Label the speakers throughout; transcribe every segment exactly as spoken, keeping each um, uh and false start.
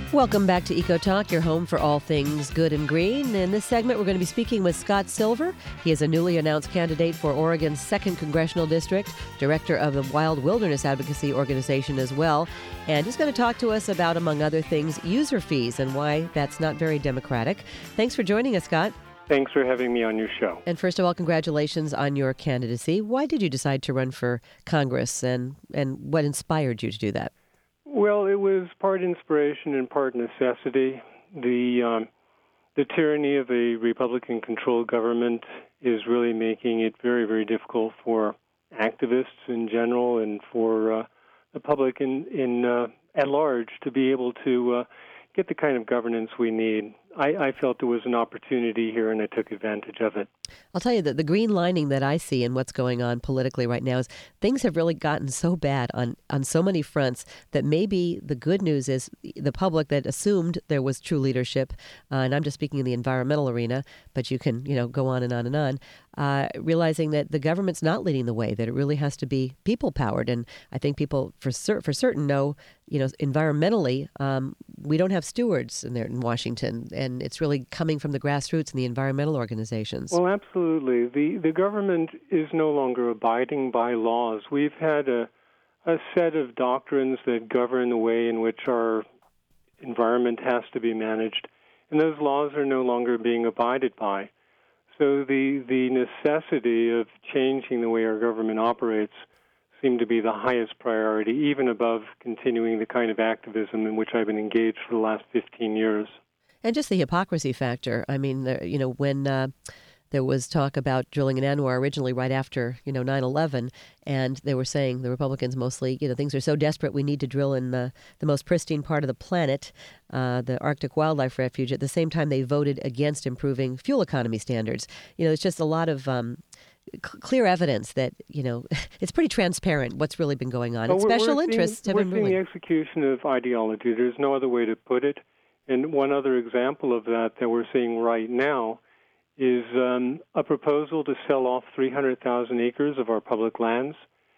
Speaker 1: Welcome back to Eco Talk, your home for all things good and green. In this segment, we're going to be speaking with Scott Silver. He is a newly announced candidate for Oregon's second Congressional District, director of the Wild Wilderness Advocacy Organization as well. And he's going to talk to us about, among other things, user fees and why that's not very democratic. Thanks for joining us, Scott.
Speaker 2: Thanks for having me on your show.
Speaker 1: And first of all, congratulations on your candidacy. Why did you decide to run for Congress, and, and what inspired you to do that?
Speaker 2: Well, it was part inspiration and part necessity. The um, the tyranny of a Republican-controlled government is really making it very, very difficult for activists in general and for uh, the public in, in uh, at large to be able to uh, get the kind of governance we need. I, I felt there was an opportunity here, and I took advantage of it.
Speaker 1: I'll tell you that the green lining that I see in what's going on politically right now is things have really gotten so bad on, on so many fronts that maybe the good news is the public that assumed there was true leadership, uh, and I'm just speaking in the environmental arena, but you can, you know, go on and on and on, uh, realizing that the government's not leading the way, that it really has to be people-powered. And I think people for, cer- for certain know, you know, environmentally, um, we don't have stewards in there in Washington, and it's really coming from the grassroots and the environmental organizations.
Speaker 2: Well, absolutely. The the government is no longer abiding by laws. We've had a, a set of doctrines that govern the way in which our environment has to be managed, and those laws are no longer being abided by. So the, the necessity of changing the way our government operates seem to be the highest priority, even above continuing the kind of activism in which I've been engaged for the last fifteen years.
Speaker 1: And just the hypocrisy factor. I mean, there, you know, when uh, there was talk about drilling in ANWR originally right after, you know, nine eleven, and they were saying, the Republicans mostly, you know, things are so desperate we need to drill in the, the most pristine part of the planet, uh, the Arctic Wildlife Refuge. At the same time, they voted against improving fuel economy standards. You know, it's just a lot of um, c- clear evidence that, you know, it's pretty transparent what's really been going on.
Speaker 2: Well,
Speaker 1: And
Speaker 2: we're,
Speaker 1: special
Speaker 2: we're
Speaker 1: interests
Speaker 2: seeing,
Speaker 1: have been
Speaker 2: We're seeing
Speaker 1: ruling.
Speaker 2: the execution of ideology. There's no other way to put it. And one other example of that that we're seeing right now is um, a proposal to sell off three hundred thousand acres of our public lands.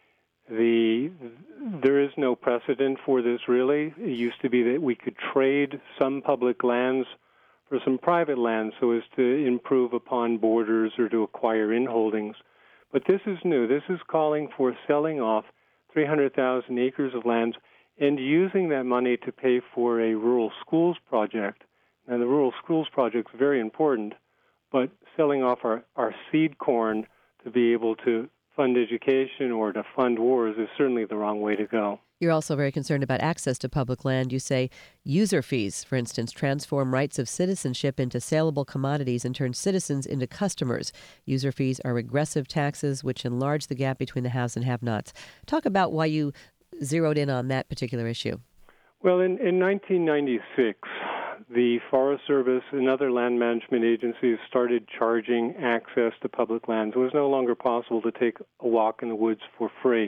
Speaker 2: The there is no precedent for this, really. It used to be that we could trade some public lands for some private lands so as to improve upon borders or to acquire inholdings. But this is new. This is calling for selling off three hundred thousand acres of lands and using that money to pay for a rural schools project. Now, the rural schools project is very important, but selling off our, our seed corn to be able to fund education or to fund wars is certainly the wrong way to go.
Speaker 1: You're also very concerned about access to public land. You say user fees, for instance, transform rights of citizenship into saleable commodities and turn citizens into customers. User fees are regressive taxes which enlarge the gap between the haves and have-nots. Talk about why you zeroed in on that particular issue.
Speaker 2: Well, in, in nineteen ninety-six, the Forest Service and other land management agencies started charging access to public lands. It was no longer possible to take a walk in the woods for free.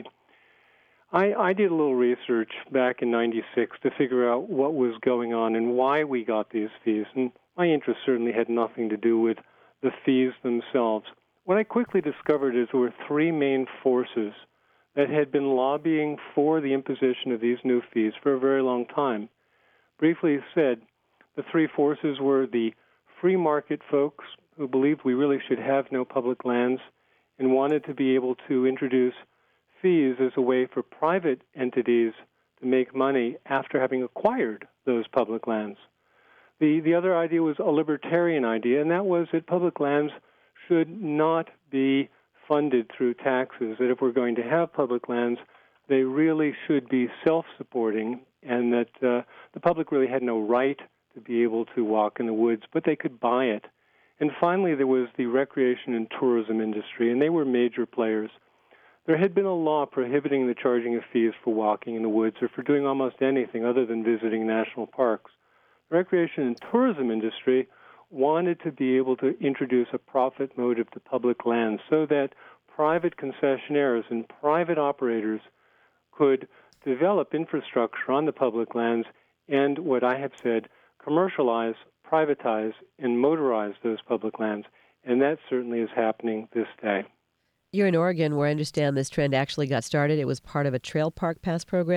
Speaker 2: I, I did a little research back in ninety-six to figure out what was going on and why we got these fees, and my interest certainly had nothing to do with the fees themselves. What I quickly discovered is there were three main forces that had been lobbying for the imposition of these new fees for a very long time. Briefly said, the three forces were the free market folks who believed we really should have no public lands and wanted to be able to introduce fees as a way for private entities to make money after having acquired those public lands. The, the other idea was a libertarian idea, and that was that public lands should not be funded through taxes, that if we're going to have public lands, they really should be self-supporting, and that uh, the public really had no right to be able to walk in the woods, but they could buy it. And finally, there was the recreation and tourism industry, and they were major players. There had been a law prohibiting the charging of fees for walking in the woods or for doing almost anything other than visiting national parks. The recreation and tourism industry wanted to be able to introduce a profit motive to public lands so that private concessionaires and private operators could develop infrastructure on the public lands and, what I have said, commercialize, privatize, and motorize those public lands. And that certainly is happening this day.
Speaker 1: You're in Oregon, where I understand this trend actually got started. It was part of a Trail Park Pass program.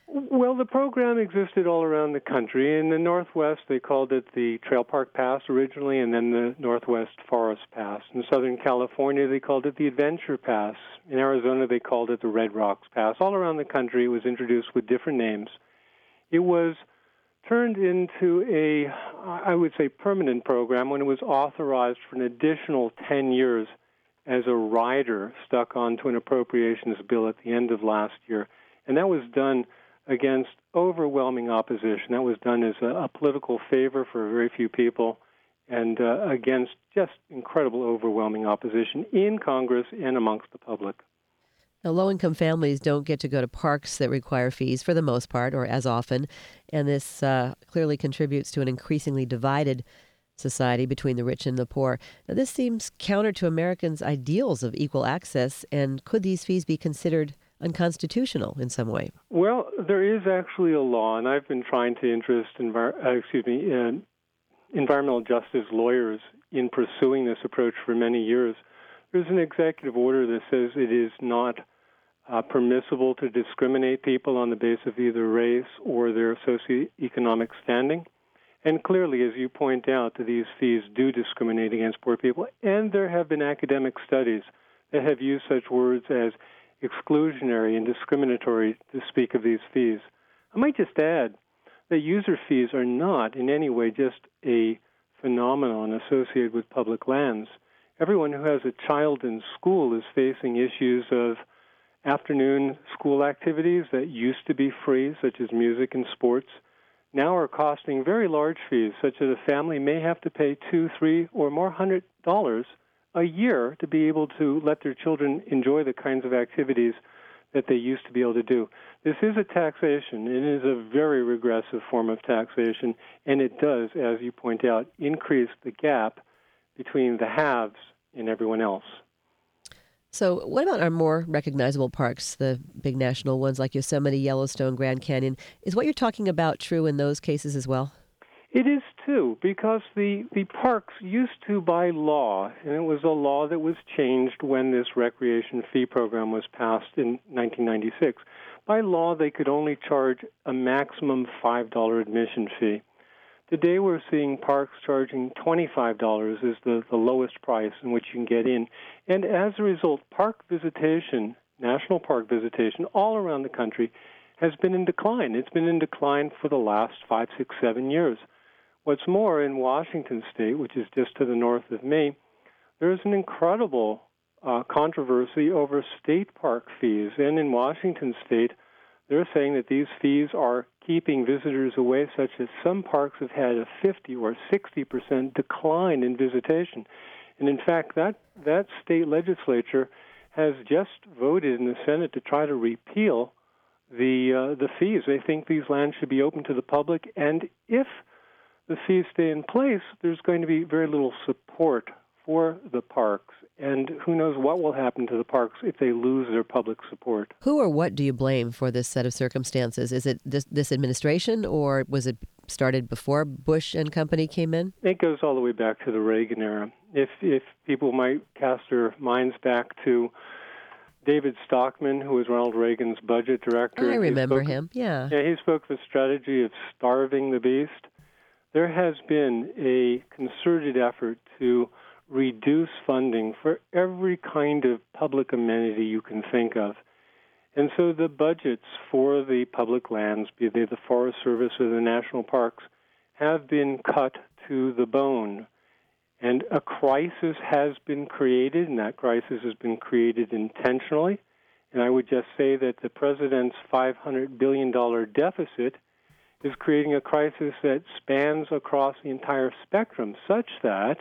Speaker 2: Well, the program existed all around the country. In the Northwest, they called it the Trail Park Pass originally, and then the Northwest Forest Pass. In Southern California, they called it the Adventure Pass. In Arizona, they called it the Red Rocks Pass. All around the country, it was introduced with different names. It was turned into a, I would say, permanent program when it was authorized for an additional ten years as a rider stuck onto an appropriations bill at the end of last year. And that was done against overwhelming opposition. That was done as a, a political favor for very few people and uh, against just incredible overwhelming opposition in Congress and amongst the public.
Speaker 1: Now, low-income families don't get to go to parks that require fees for the most part or as often, and this uh, clearly contributes to an increasingly divided society between the rich and the poor. Now, this seems counter to Americans' ideals of equal access, and could these fees be considered unconstitutional in some way?
Speaker 2: Well, there is actually a law, and I've been trying to interest envir- uh, excuse me, uh, environmental justice lawyers in pursuing this approach for many years. There's an executive order that says it is not uh, permissible to discriminate people on the basis of either race or their socioeconomic standing. And clearly, as you point out, that these fees do discriminate against poor people. And there have been academic studies that have used such words as exclusionary and discriminatory to speak of these fees. I might just add that user fees are not in any way just a phenomenon associated with public lands. Everyone who has a child in school is facing issues of afternoon school activities that used to be free, such as music and sports, now are costing very large fees, such that a family may have to pay two, three, or more hundred dollars a year to be able to let their children enjoy the kinds of activities that they used to be able to do. This is a taxation. It is a very regressive form of taxation, and it does, as you point out, increase the gap between the haves and everyone else.
Speaker 1: So what about our more recognizable parks, the big national ones like Yosemite, Yellowstone, Grand Canyon? Is what you're talking about true in those cases as well?
Speaker 2: It is, too, because the, the parks used to, by law, and it was a law that was changed when this recreation fee program was passed in nineteen ninety-six. By law, they could only charge a maximum five dollars admission fee. Today, we're seeing parks charging twenty-five dollars is the, the lowest price in which you can get in. And as a result, park visitation, national park visitation, all around the country has been in decline. It's been in decline for the last five, six, seven years. What's more, in Washington State, which is just to the north of me, there's an incredible uh, controversy over state park fees. And in Washington State, they're saying that these fees are keeping visitors away, such that some parks have had a fifty or sixty percent decline in visitation. And in fact, that, that state legislature has just voted in the Senate to try to repeal the uh, the fees. They think these lands should be open to the public, and if the fees stay in place, there's going to be very little support for the parks. And who knows what will happen to the parks if they lose their public support.
Speaker 1: Who or what do you blame for this set of circumstances? Is it this, this administration, or was it started before Bush and company came in?
Speaker 2: It goes all the way back to the Reagan era. If, if people might cast their minds back to David Stockman, who was Ronald Reagan's budget director.
Speaker 1: I remember
Speaker 2: spoke,
Speaker 1: him, yeah.
Speaker 2: Yeah, he spoke of the strategy of starving the beast. There has been a concerted effort to reduce funding for every kind of public amenity you can think of. And so the budgets for the public lands, be they the Forest Service or the national parks, have been cut to the bone. And a crisis has been created, and that crisis has been created intentionally. And I would just say that the president's five hundred billion dollars deficit is creating a crisis that spans across the entire spectrum, such that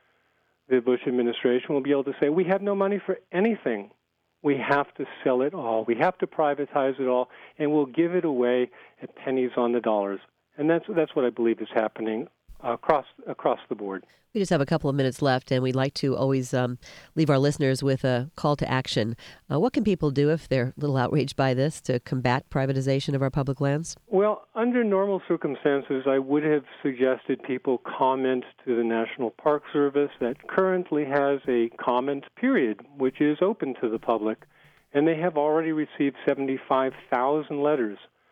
Speaker 2: the Bush administration will be able to say, we have no money for anything. We have to sell it all. We have to privatize it all, and we'll give it away at pennies on the dollars. And that's that's what I believe is happening across across the board.
Speaker 1: We just have a couple of minutes left, and we'd like to always um, leave our listeners with a call to action. Uh, what can people do if they're a little outraged by this to combat privatization of our public lands?
Speaker 2: Well, under normal circumstances, I would have suggested people comment to the National Park Service that currently has a comment period, which is open to the public, and they have already received seventy-five thousand letters.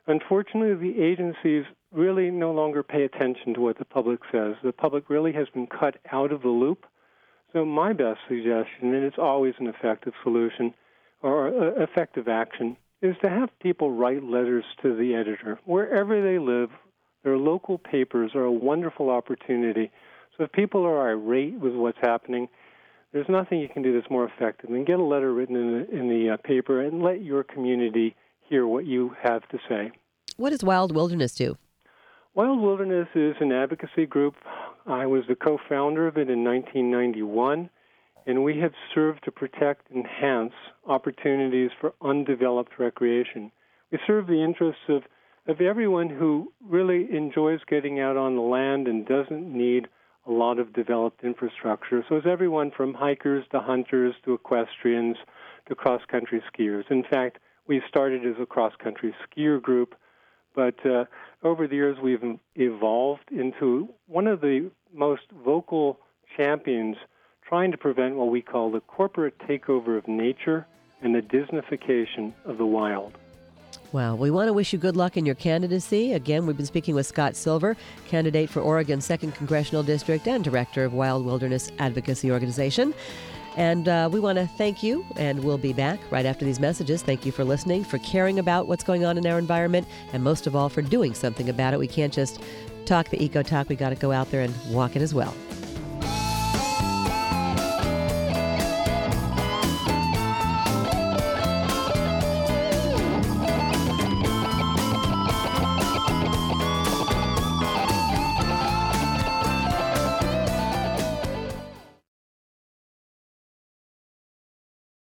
Speaker 2: Unfortunately, the agencies really no longer pay attention to what the public says. The public really has been cut out of the loop. So my best suggestion, and it's always an effective solution or uh, effective action, is to have people write letters to the editor. Wherever they live, their local papers are a wonderful opportunity. So if people are irate with what's happening, there's nothing you can do that's more effective than get a letter written in the, in the uh, paper and let your community hear what you have to say.
Speaker 1: What does Wild Wilderness do?
Speaker 2: Wild Wilderness is an advocacy group. I was the co-founder of it in nineteen ninety-one, and we have served to protect and enhance opportunities for undeveloped recreation. We serve the interests of, of everyone who really enjoys getting out on the land and doesn't need a lot of developed infrastructure. So it's everyone from hikers to hunters to equestrians to cross-country skiers. In fact, we started as a cross-country skier group, but uh, over the years we've evolved into one of the most vocal champions trying to prevent what we call the corporate takeover of nature and the Disneyfication of the wild.
Speaker 1: Well, we want to wish you good luck in your candidacy. Again, we've been speaking with Scott Silver, candidate for Oregon's second Congressional District and Director of Wild Wilderness Advocacy Organization. And uh, we want to thank you, and we'll be back right after these messages. Thank you for listening, for caring about what's going on in our environment, and most of all, for doing something about it. We can't just talk the eco talk. We got to go out there and walk it as well.